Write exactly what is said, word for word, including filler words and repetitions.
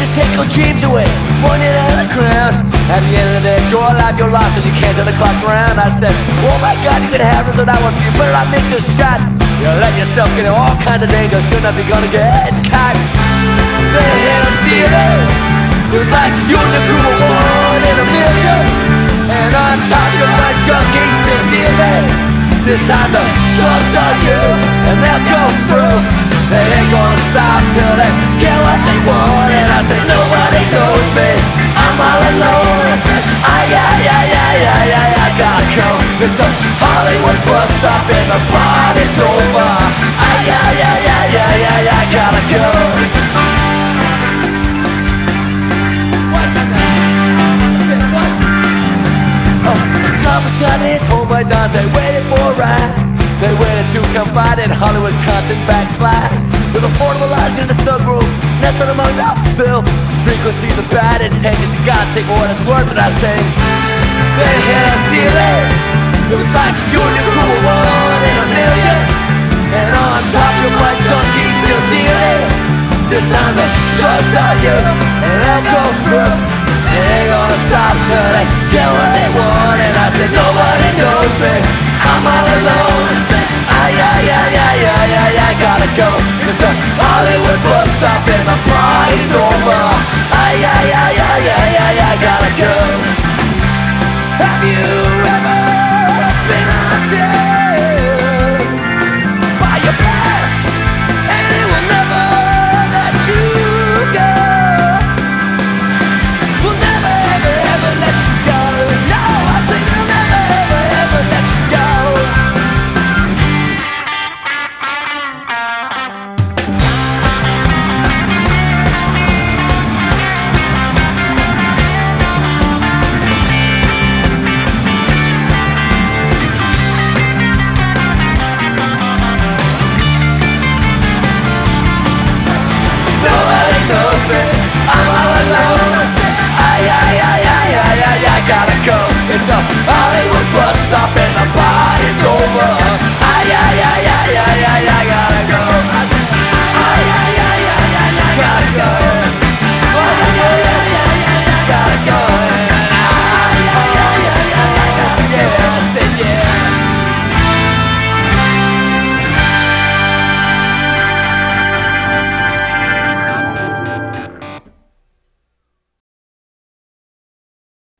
just take your dreams away, one it out of the ground. At the end of the day, it's your life, you're lost, and you can't turn the clock around. I said, oh my God, you can have this, and I want you, better not miss your shot. You let yourself get in all kinds of danger, should not be gonna get caught. They had a feeling, it was like you and the crew were one in a million. And on top of my junkie still dealing. This time the drugs are you, and they'll go through. They ain't gonna stop till they get what they want. And I say nobody knows me, I'm all alone. I said, ay, ay, ay, ay, ay, ay, I gotta go. It's a Hollywood bus stop and the party's over. Ay, ay, ay, ay, ay, ay, I gotta go. John Frusciante is home by dawn, they waited for a ride. They waited to come by, then Hollywood's content backslide. With affordable lives in the snug room, nestled among the filth. Frequencies of bad intentions, you gotta take what it's worth. And I say, they had a feeling, it was like you and your crew were one in a million. And on top of my junkie still dealing. This time the drugs are you, and they'll go through. They ain't gonna stop till they get what they want. And I said nobody knows me, I'm all alone. I said ay, ay, ay, ay, ay, ay, I gotta go. It's a Hollywood bus stop and the party's over. Ay, ay, ay, ay, ay, ay, I gotta go. Have you ever